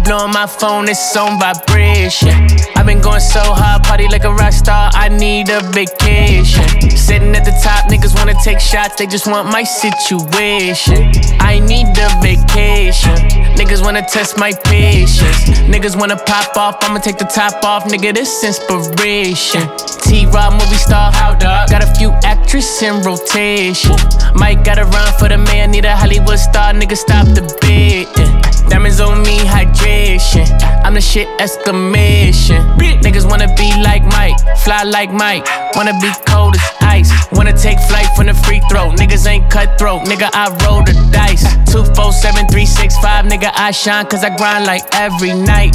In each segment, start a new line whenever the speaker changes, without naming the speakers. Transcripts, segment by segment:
blowing my phone, it's on vibration. I've been going so hard, party like a rock star, I need a vacation. Sitting at the top, niggas wanna take shots, they just want my situation. I need a vacation. Niggas wanna test my patience. Niggas wanna pop off, I'ma take the top off, nigga, this inspiration. T-Rob movie star, got a few actresses in rotation. Mike gotta run for the man, need a Hollywood star, nigga, stop the beating. Diamonds on me, hydration. I'm the shit, exclamation. Niggas wanna be like Mike, fly like Mike. Wanna be cold as ice. Wanna take flight from the free throw. Niggas ain't cutthroat, nigga, I roll the dice. 247 365, nigga, I shine cause I grind like every night.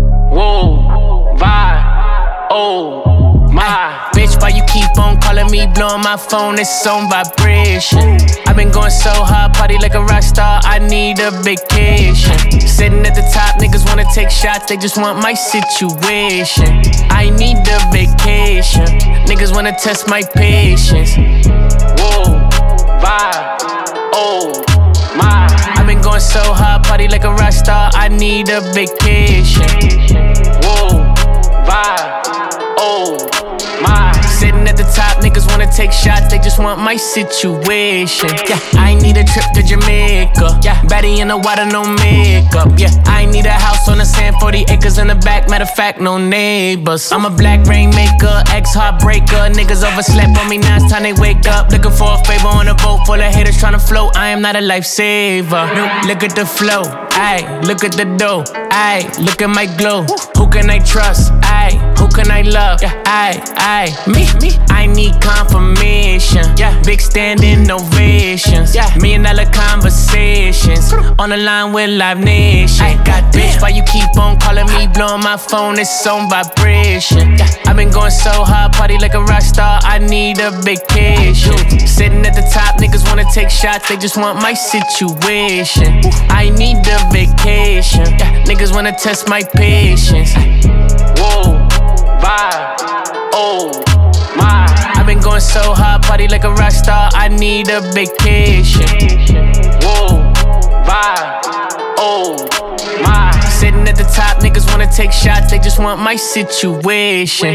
Whoa, vibe, oh my. Bitch, why you keep on calling me, blowing my phone, it's on vibration. I've been going so hard, party like a rock star, I need a vacation. Sitting at the top, niggas wanna take shots, they just want my situation. I need a vacation, niggas wanna test my patience. Whoa, vibe, oh my. I've been going so hard, party like a rock star, I need a vacation. Whoa, vibe, oh my. Sitting at the top, niggas wanna take shots, they just want my situation. Yeah, I need a trip to Jamaica. Yeah, baddie in the water, no makeup. Yeah, I need a house on the sand, 40 acres in the back. Matter of fact, no neighbors. I'm a black rainmaker, ex-heartbreaker. Niggas overslept on me, now it's time they wake up. Looking for a favor on a boat full of haters trying to float. I am not a lifesaver. Look at the flow, ayy, look at the dough, ayy, look at my glow. Who can I trust, ayy, who can I love, ayy, me, I need confirmation, yeah, big standing ovations, yeah, $1 million conversations, on the line with Live Nation. I got bitch, why you keep on calling me, blowing my phone, it's on vibration, yeah, I've been going so hard, party like a rock star, I need a vacation. Sitting at the top, niggas wanna take shots, they just want my situation. I need a vacation, yeah, niggas wanna test my patience. Whoa, vibe, oh my. I've been going so hard, party like a rock star, I need a vacation. Whoa, vibe, oh my. Sitting at the top, niggas wanna take shots, they just want my situation.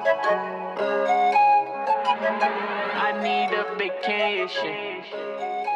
I need a vacation.